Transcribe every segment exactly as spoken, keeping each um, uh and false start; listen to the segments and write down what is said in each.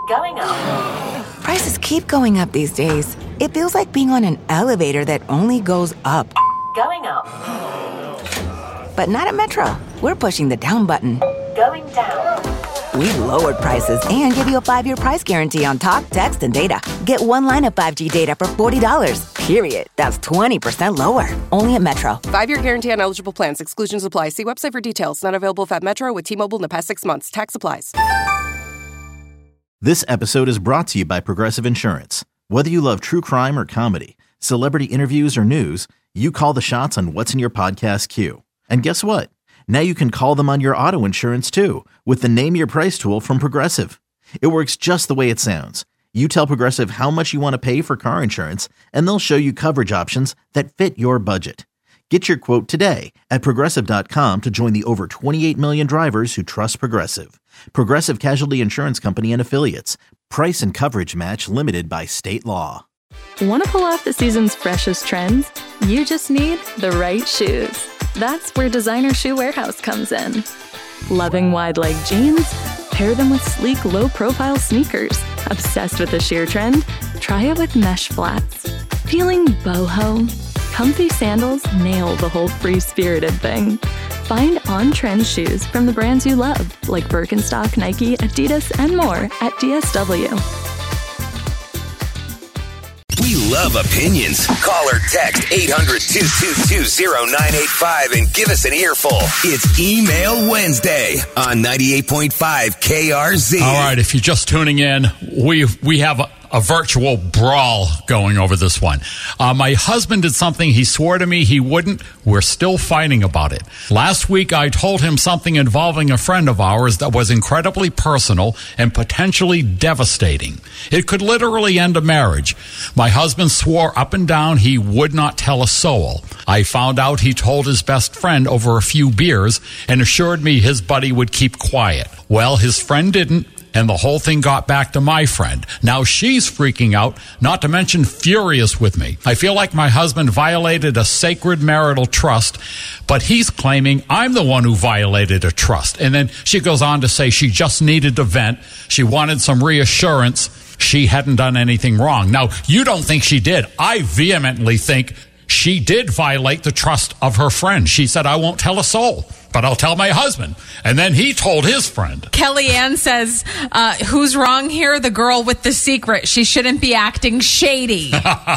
Going up. Prices keep going up these days. It feels like being on an elevator that only goes up. Going up. But not at Metro. We're pushing the down button. Going down. We've lowered prices and give you a five-year price guarantee on talk, text, and data. Get one line of five G data for forty dollars. Period. That's twenty percent lower. Only at Metro. Five-year guarantee on eligible plans. Exclusions apply. See website for details. Not available at Metro with T-Mobile in the past six months. Tax applies. This episode is brought to you by Progressive Insurance. Whether you love true crime or comedy, celebrity interviews or news, you call the shots on what's in your podcast queue. And guess what? Now you can call them on your auto insurance too with the Name Your Price tool from Progressive. It works just the way it sounds. You tell Progressive how much you want to pay for car insurance, and they'll show you coverage options that fit your budget. Get your quote today at Progressive dot com to join the over twenty-eight million drivers who trust Progressive. Progressive Casualty Insurance Company and Affiliates. Price and coverage match limited by state law. Want to pull off the season's freshest trends? You just need the right shoes. That's where Designer Shoe Warehouse comes in. Loving wide leg jeans? Pair them with sleek, low-profile sneakers. Obsessed with the sheer trend? Try it with mesh flats. Feeling boho? Comfy sandals nail the whole free-spirited thing. Find on-trend shoes from the brands you love, like Birkenstock, Nike, Adidas, and more at D S W. We love opinions. Call or text eight hundred, two two two, zero nine eight five and give us an earful. It's Email Wednesday on ninety-eight point five K R Z. All right, if you're just tuning in, we we have a, a virtual brawl going over this one. Uh, my husband did something he swore to me he wouldn't. We're still fighting about it. Last week, I told him something involving a friend of ours that was incredibly personal and potentially devastating. It could literally end a marriage. My husband swore up and down he would not tell a soul. I found out he told his best friend over a few beers and assured me his buddy would keep quiet. Well, his friend didn't, and the whole thing got back to my friend. Now she's freaking out, not to mention furious with me. I feel like my husband violated a sacred marital trust, but he's claiming I'm the one who violated a trust. And then she goes on to say she just needed to vent. She wanted some reassurance she hadn't done anything wrong. Now, you don't think she did. I vehemently think she did violate the trust of her friend. She said, I won't tell a soul, but I'll tell my husband. And then he told his friend. Kellyanne says, uh, who's wrong here? The girl with the secret. She shouldn't be acting shady.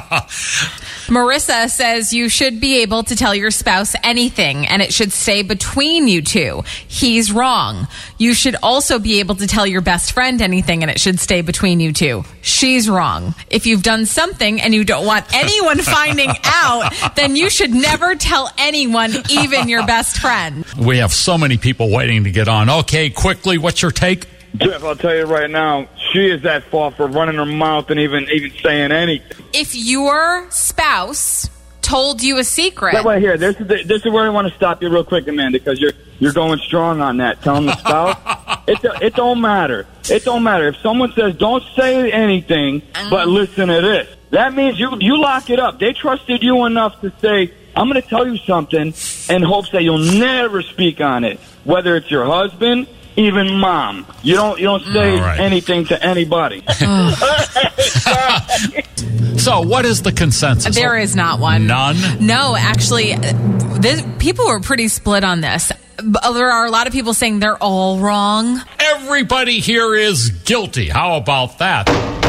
Marissa says you should be able to tell your spouse anything and it should stay between you two. He's wrong. You should also be able to tell your best friend anything and it should stay between you two. She's wrong. If you've done something and you don't want anyone finding out, then you should never tell anyone, even your best friend. We have so many people waiting to get on. Okay, quickly, what's your take? Jeff, I'll tell you right now, she is at fault for running her mouth and even even saying anything. If your spouse told you a secret... Right, right here, this is, the, this is where I want to stop you real quick, Amanda, because you're you're going strong on that. Telling the spouse, it, it don't matter. It don't matter. If someone says, don't say anything, but listen to this, that means you, you lock it up. They trusted you enough to say, I'm going to tell you something in hopes that you'll never speak on it, whether it's your husband, even mom. You don't you don't say right. anything to anybody. So what is the consensus? There is not one. None? No, actually, this, people were pretty split on this. There are a lot of people saying they're all wrong. Everybody here is guilty. How about that?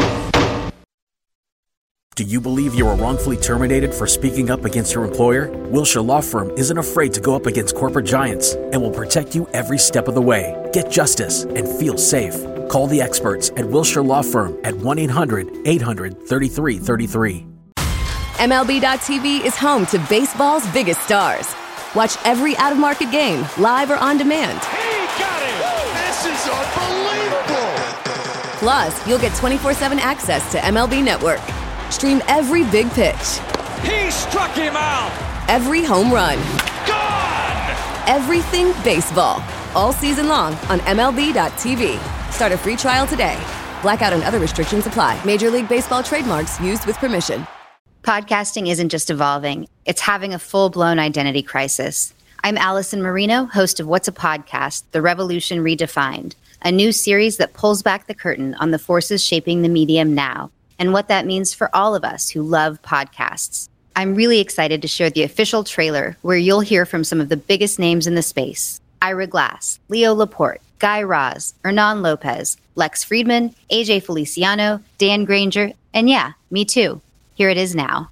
Do you believe you were wrongfully terminated for speaking up against your employer? Wilshire Law Firm isn't afraid to go up against corporate giants and will protect you every step of the way. Get justice and feel safe. Call the experts at Wilshire Law Firm at one eight hundred, eight hundred, thirty-three thirty-three. M L B dot T V is home to baseball's biggest stars. Watch every out-of-market game, live or on demand. He got it! This is unbelievable! Plus, you'll get twenty-four seven access to M L B Network. Stream every big pitch. He struck him out! Every home run. Gone! Everything baseball. All season long on M L B dot T V. Start a free trial today. Blackout and other restrictions apply. Major League Baseball trademarks used with permission. Podcasting isn't just evolving. It's having a full-blown identity crisis. I'm Allison Marino, host of What's a Podcast? The Revolution Redefined, a new series that pulls back the curtain on the forces shaping the medium now and what that means for all of us who love podcasts. I'm really excited to share the official trailer where you'll hear from some of the biggest names in the space. Ira Glass, Leo Laporte, Guy Raz, Hernan Lopez, Lex Friedman, A J Feliciano, Dan Granger, and yeah, me too. Here it is now.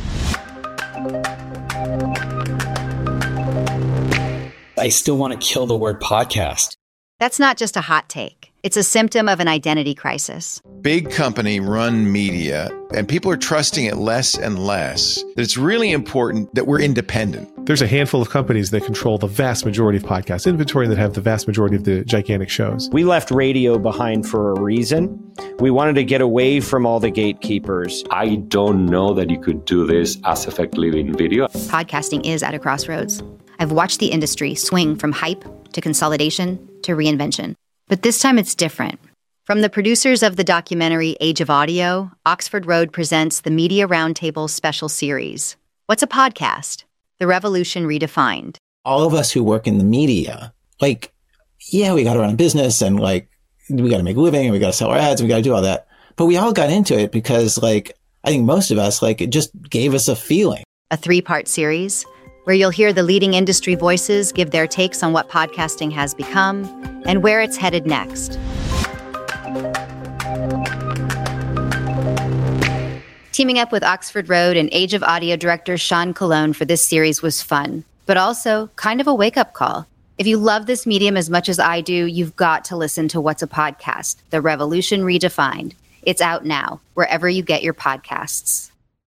I still want to kill the word podcast. That's not just a hot take. It's a symptom of an identity crisis. Big company run media, and people are trusting it less and less. It's really important that we're independent. There's a handful of companies that control the vast majority of podcast inventory that have the vast majority of the gigantic shows. We left radio behind for a reason. We wanted to get away from all the gatekeepers. I don't know that you could do this as effectively in video. Podcasting is at a crossroads. I've watched the industry swing from hype to consolidation to reinvention. But this time it's different. From the producers of the documentary Age of Audio, Oxford Road presents the Media Roundtable special series. What's a podcast? The Revolution Redefined. All of us who work in the media, like, yeah, we got to run a business and like, we got to make a living and we got to sell our ads and we got to do all that. But we all got into it because like, I think most of us, like, it just gave us a feeling. A three-part series where you'll hear the leading industry voices give their takes on what podcasting has become and where it's headed next. Teaming up with Oxford Road and Age of Audio director Sean Colon for this series was fun, but also kind of a wake-up call. If you love this medium as much as I do, you've got to listen to What's a Podcast? The Revolution Redefined. It's out now, wherever you get your podcasts.